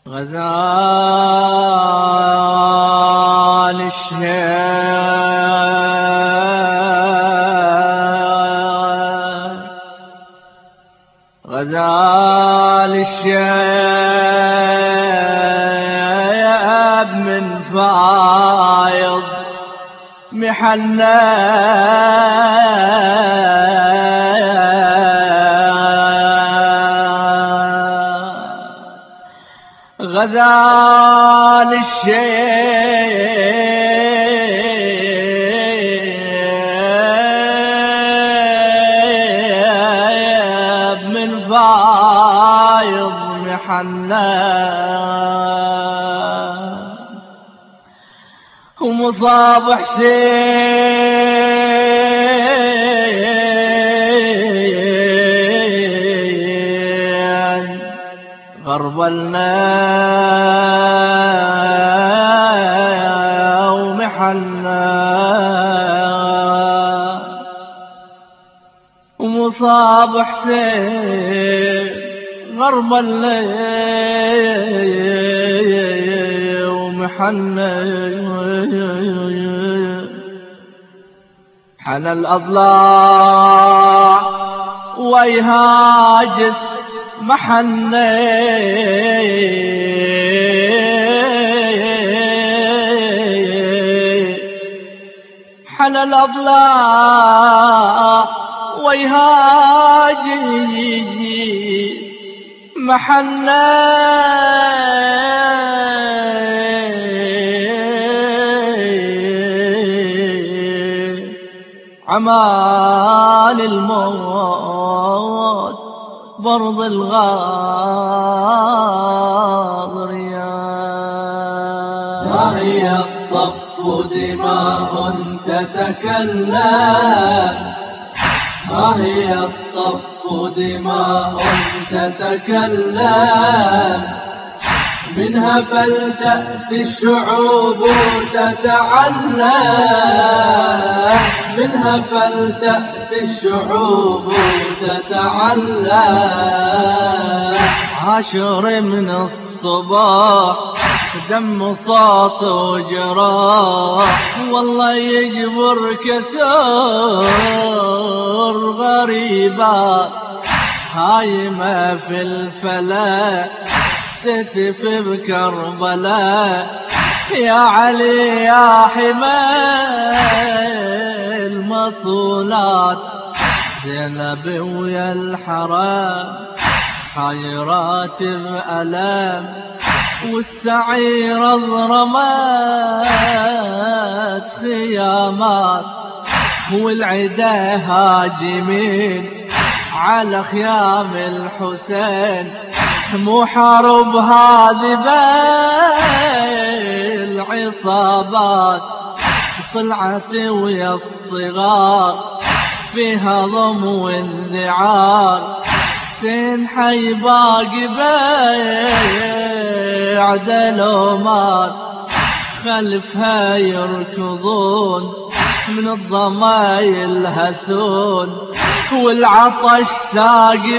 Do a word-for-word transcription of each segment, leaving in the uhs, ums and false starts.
غزال الشيب غزال الشيب من فايض محنى غزال الشيب من فايض محنى ومصاب حسين غربلنا ومحنا ومصاب حسين غربلنا ومحنا حنى الأضلاع ويهاجس محنى حنى الأضلاع ويهاجس محنى عمال الموت برض الغاضر يا ما هي الطف دماء تتكلم ما هي الطف دماء تتكلم منها فلتأتي الشعوب تتعلم منها فلتأتي الشعوب تتعلم عاشر من الصباح دم صوت وجراح والله يجبر كثر غريبات هايمة في الفلاح تتف بكربلاء يا علي يا حماي المصولات زينب ويا الحرام حيرات بألام والسعير ضرمات خيامات والعدا هاجمين على خيام الحسين مو حرب هذه بالعصابات طلعت ويا الصغار فيها ضم وانذعار حسين حي باقي بيع دلومات خلفها يركضون من الضمايل هسون والعطش ساقي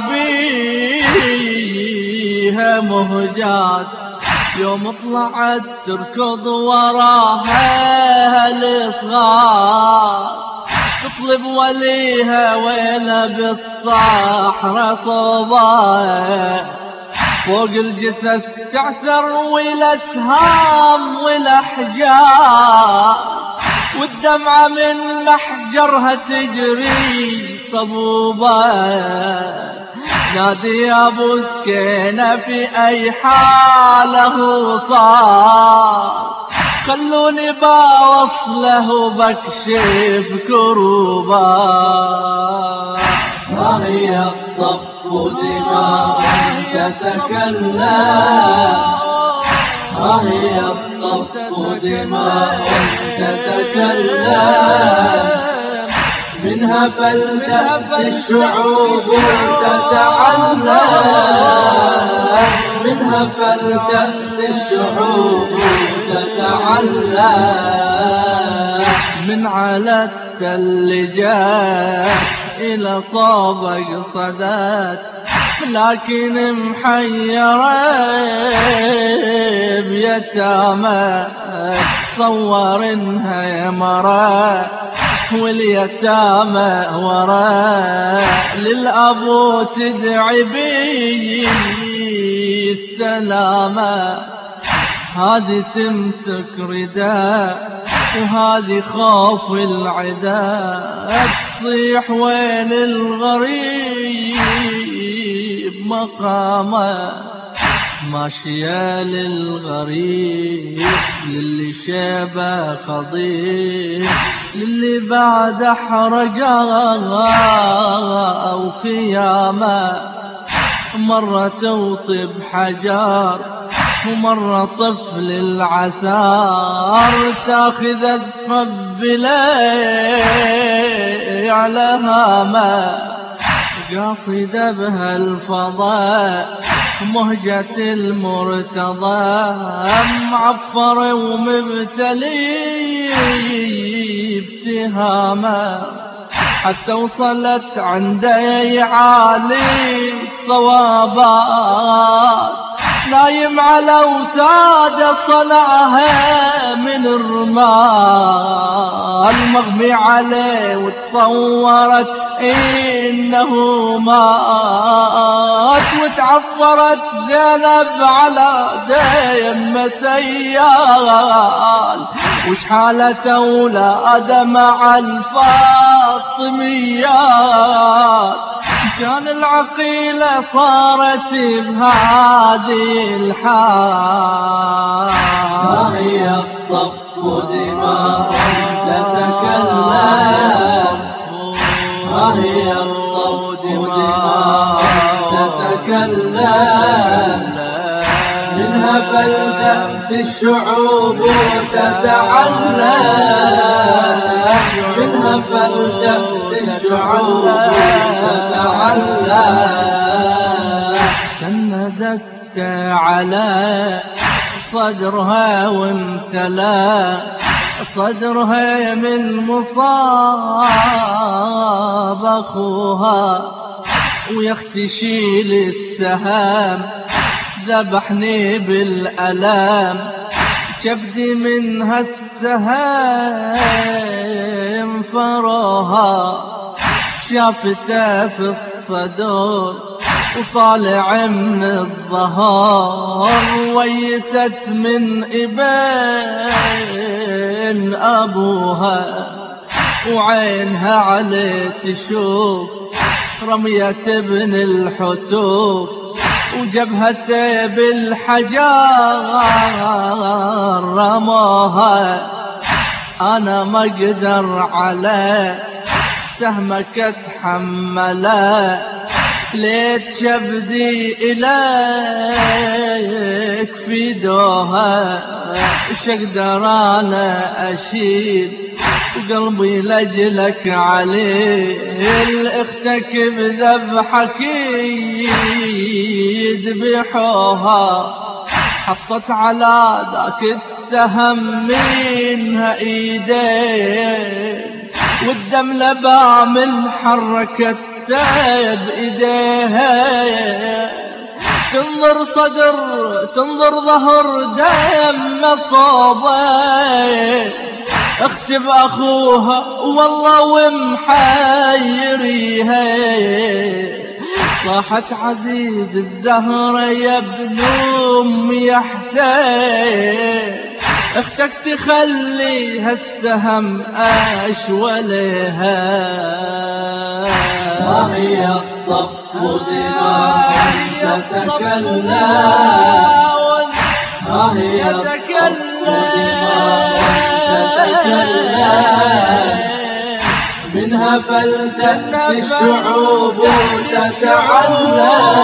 بيها مهجات يوم طلعت تركض وراها الصغار تطلب وليها وين بالصحراء صباح فوق الجثث تعثر ولا سهام ولا حجار والدمعة من محجرها تجري صبوبة نادي يا ابو سكينة في اي حاله صار خلوني باوصله بكشف كروبا ما هي الطف دماء تتكلم ما هي الطف دماء تتكلم منها فلتأتي الشعوب تتعلم منها فلتأتي الشعوب تتعلم من على التل جاء إلى صابق صدات لكن محيرة اليتامى تصور انها يمرة واليتامى وراء للأبو تدعي بي السلامة. هذه تمسك رداء وهذه خوف العداء تصيح وين الغريب مقامه ماشية للغريب للي شيبه خضيب للي بعد حرقه أو خيامه. مرة توطي بحجار ومرة طفل العثار تاخذ تقبلي على هامه قاصدة بها الفضاء مهجة المرتضى معفر ومبتلي بسهامه. حتى وصلت عنده عالي صوابات نايم على وسادة صلعها من الرمال مغمي عليه وتصورت إنه مات وتعفرت زينب على ديم سيال وش حالة أولاد مع الفاطميات. كان العقيلة صارت بهذه الحال وهي الصف دماء تتكلم وهي الصف دماء تتكلم منها فلتأت الشعوب تتعلم منها فلتأت الشعوب تتعلم. سندت على صدرها وامتلا صدرها من مصاب أخوها ويختشي للسهام ذبحني بالألام كبدي منها السهام فروها شافته في الصدور وطالع من الظهر ويست من ابن أبوها وعينها عليه تشوف رمية ابن الحتوف وجبهته بالحجار رموها. أنا ما اقدر على سهمك اتحمله ليت كبدي إليك في دوها ايش اقدر انا اشيل وقلبي لجلك عليه الاختك بذبحك يذبحوها. حطت على ذاك السهم منها ايدين والدم لبع من حركت بإيديها تنظر صدر تنظر ظهر دم صوبه اختب أخوها والله ومحيريها. صاحت عزيز الزهرة يا ابن أم يا حسين اختك تخليها السهم أشولها. وهي الصف دماء تتكلم وهي الصف دماء تتكلم منها فلتأت الشعوب تتعلم